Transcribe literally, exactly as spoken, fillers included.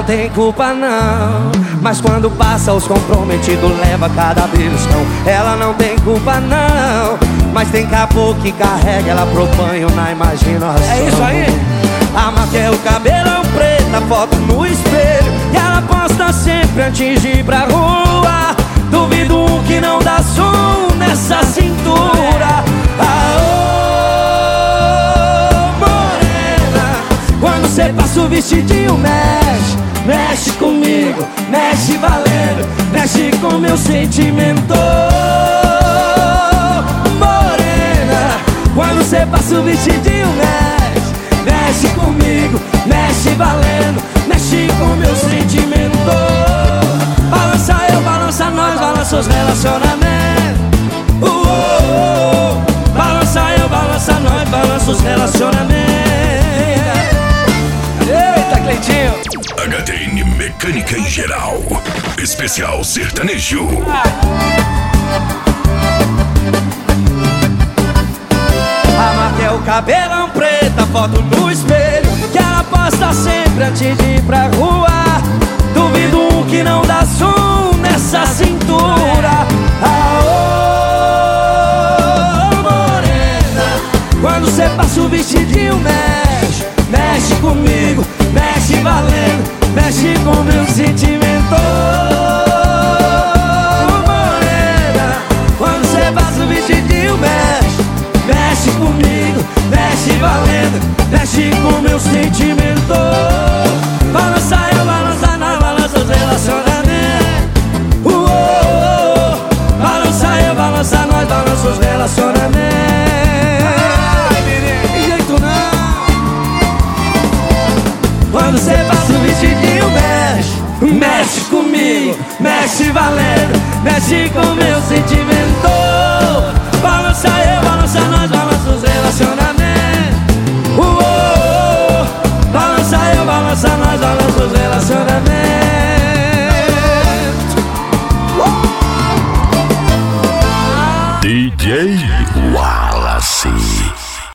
tem culpa não, mas quando passa os comprometidos leva cada beliscão. Ela não tem culpa não, mas tem caboclo que carrega ela pro banho na imaginação. É isso aí. A marca é o cabelão preto, a foto no espelho, e ela posta sempre antes de ir pra rua. Duvido um que não dá som nessa cintura. Aô, morena, quando cê passa o vestidinho mexe, mexe comigo, mexe valendo, mexe com meu sentimento. Morena, quando cê passa o vestidinho mexe, mexe comigo, mexe valendo, mexe com meu sentimento. Balança eu, balança nós, balança os relacionamentos. uh, uh, uh. Balança eu, balança nós, balança os relacionamentos. Eita, Cleitinho. H D N Mecânica em Geral, especial sertanejo. A marca é o cabelão preto, a foto no espelho, que ela posta sempre antes de ir pra rua. Duvido um que não dá som nessa cintura. Aô, morena, quando cê passa o vestidinho mexe, mexe comigo, mexe valendo, mexe com meu sentimento. Morena, quando cê passa o vestidinho mexe, mexe comigo, mexe valendo, mexe com meu sentimento. Balança eu, balança nós, balança os relacionamentos. uh, uh, uh. Balança eu, balança nós, balança os relacionamentos. Ai, menino, Tem jeito não. Quando cê passa o vestidinho mexe, mexe comigo, mexe valendo, mexe com meu sentimento.